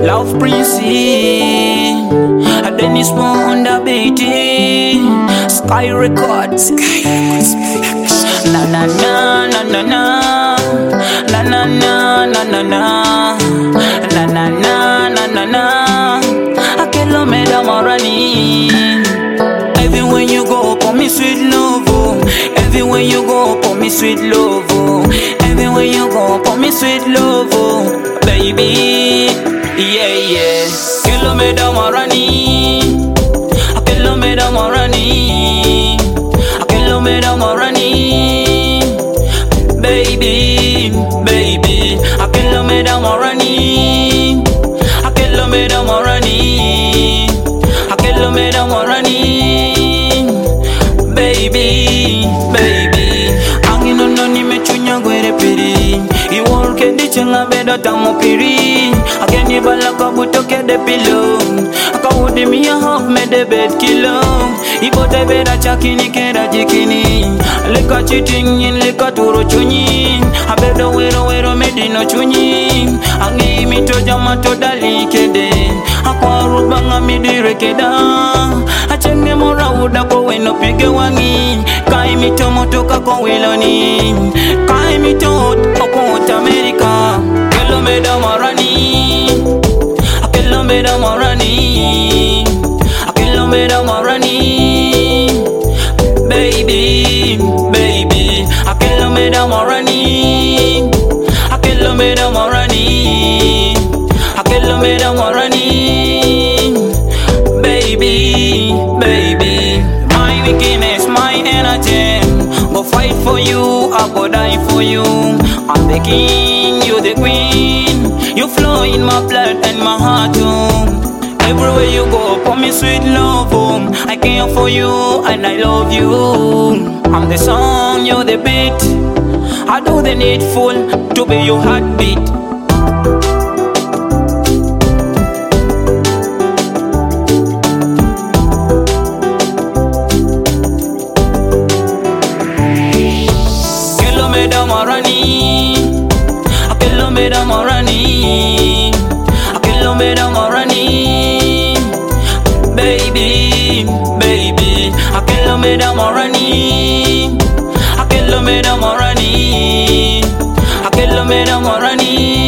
Love Princey, Dennis Moon, the Beatty, Sky Records. Na na na na na na, na na na na na na, na na na na na na. A kilometer more running. Everywhere you go, pour me sweet love. Everywhere you go, pour me sweet love. Everywhere you go, pour me sweet love, baby. Yeah, yeah. Kilometer more running. A kilometer more running. A kilometer more running. Baby, baby. A kilometer more running. A kilometer more running. A kilometer more running. Baby, baby. Angino no ni mechunya gwere piri. Iwol kendi chenga bedo tamo piri. Ageni balaka butoke de pillow. Akawudi mi a half me de bed kilo. Ibote beda chakini kera jikini. Lika cheating in lika turo chunyi. Abedo wero medino chunyi. Angi mi to jama to dali kede. Akwa rubanga mi direkeda. Achenge mora uda kwa weno pige wangi. Kai mi to motoka kwa wiloni. Kai mi to okota America. Kilometer more running. A kilometer more running. A kilometer more running. Baby, baby. A kilometer more running. A kilometer more running. A kilometer more running. Baby, baby. My weakness, my energy. Go fight for you, I go die for you. I'm the king, you the queen. You flow in my blood and my heart too. Everywhere you go, pour me sweet love. I care for you and I love you. I'm the song, you're the beat. I do the needful to be your heartbeat. Kilometer more running. A kilometer more running. A kilometer more running. Baby, baby. A kilometer more running. A kilometer more running. A kilometer more running.